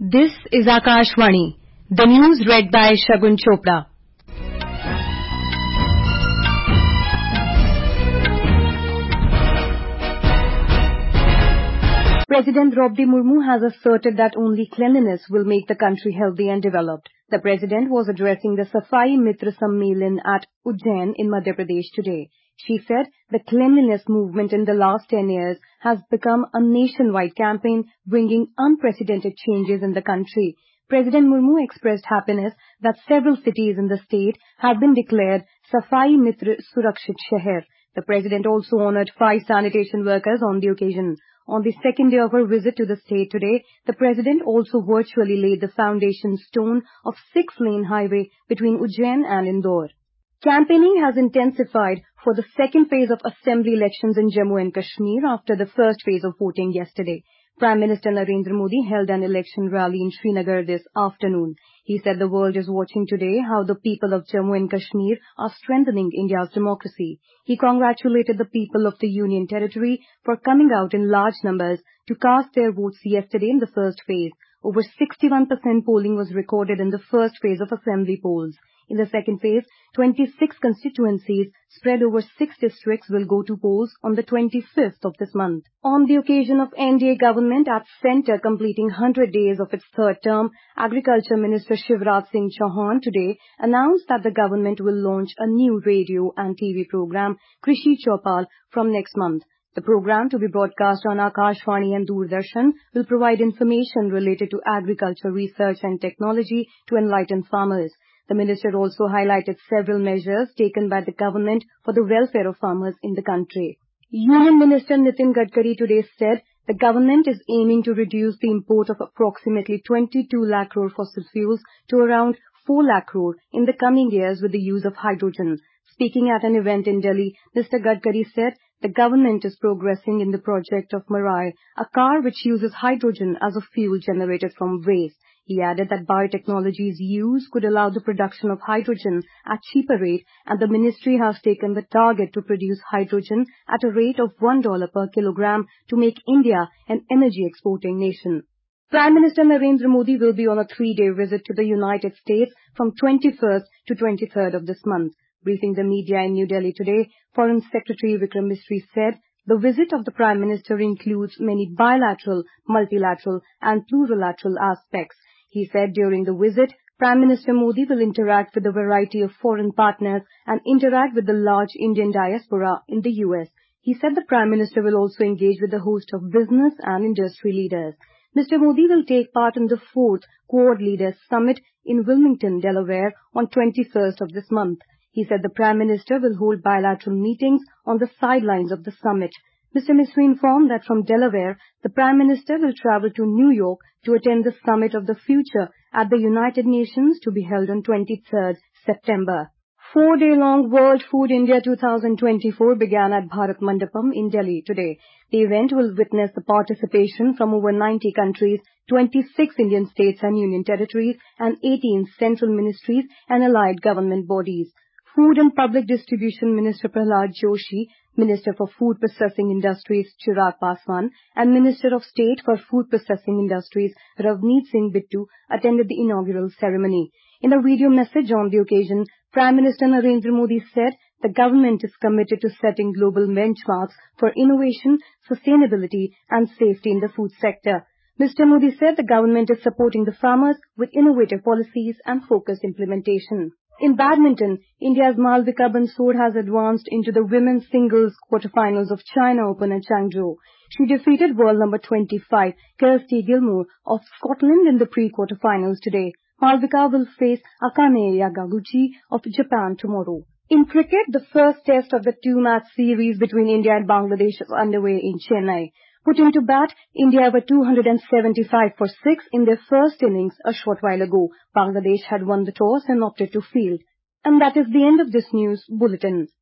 This is Akashvani. The news read by Shagun Chopra. President Draupadi Murmu has asserted that only cleanliness will make the country healthy and developed. The president was addressing the Safai Mitra Sammelan at Ujjain in Madhya Pradesh today. She said the cleanliness movement in the last 10 years has become a nationwide campaign bringing unprecedented changes in the country. President Murmu expressed happiness that several cities in the state have been declared Safai Mitra Surakshit Shahar. The president also honored 5 sanitation workers on the occasion. On the second day of her visit to the state today, the president also virtually laid the foundation stone of 6-lane highway between Ujjain and Indore. Campaigning has intensified for the second phase of assembly elections in Jammu and Kashmir after the first phase of voting yesterday. Prime Minister Narendra Modi held an election rally in Srinagar this afternoon. He said the world is watching today how the people of Jammu and Kashmir are strengthening India's democracy. He congratulated the people of the Union Territory for coming out in large numbers to cast their votes yesterday in the first phase. Over 61% polling was recorded in the first phase of assembly polls. In the second phase, 26 constituencies spread over 6 districts will go to polls on the 25th of this month. On the occasion of NDA government at centre completing 100 days of its third term, Agriculture Minister Shivraj Singh Chauhan today announced that the government will launch a new radio and TV program, Krishi Chaupal, from next month. The program, to be broadcast on Akashvani and Doordarshan, will provide information related to agriculture research and technology to enlighten farmers. The minister also highlighted several measures taken by the government for the welfare of farmers in the country. Union Minister Nitin Gadkari today said the government is aiming to reduce the import of approximately 22 lakh crore fossil fuels to around 4 lakh crore in the coming years with the use of hydrogen. Speaking at an event in Delhi, Mr. Gadkari said the government is progressing in the project of Mirai, a car which uses hydrogen as a fuel generated from waste. He added that biotechnology's use could allow the production of hydrogen at cheaper rate, and the ministry has taken the target to produce hydrogen at a rate of $1 per kilogram to make India an energy exporting nation. Prime Minister Narendra Modi will be on a 3-day visit to the United States from 21st to 23rd of this month. Briefing the media in New Delhi today, Foreign Secretary Vikram Misri said the visit of the Prime Minister includes many bilateral, multilateral and plurilateral aspects. He said during the visit, Prime Minister Modi will interact with a variety of foreign partners and interact with the large Indian diaspora in the US. He said the Prime Minister will also engage with a host of business and industry leaders. Mr. Modi will take part in the 4th Quad Leaders Summit in Wilmington, Delaware on 21st of this month. He said the Prime Minister will hold bilateral meetings on the sidelines of the summit. Mr. Misri informed that from Delaware, the Prime Minister will travel to New York to attend the Summit of the Future at the United Nations to be held on 23rd September. 4-day-long World Food India 2024 began at Bharat Mandapam in Delhi today. The event will witness the participation from over 90 countries, 26 Indian states and union territories, and 18 central ministries and allied government bodies. Food and Public Distribution Minister Prahlad Joshi, Minister for Food Processing Industries Chirag Paswan, and Minister of State for Food Processing Industries Ravneet Singh Bittu attended the inaugural ceremony. In a video message on the occasion, Prime Minister Narendra Modi said the government is committed to setting global benchmarks for innovation, sustainability and safety in the food sector. Mr. Modi said the government is supporting the farmers with innovative policies and focused implementation. In badminton, India's Malvika Bansod has advanced into the women's singles quarterfinals of China Open at Changzhou. She defeated world number 25, Kirsty Gilmour of Scotland in the pre-quarterfinals today. Malvika will face Akane Yamaguchi of Japan tomorrow. In cricket, the first test of the 2-match series between India and Bangladesh is underway in Chennai. Putting to bat, India were 275 for 6 in their first innings a short while ago. Bangladesh had won the toss and opted to field. And that is the end of this news bulletin.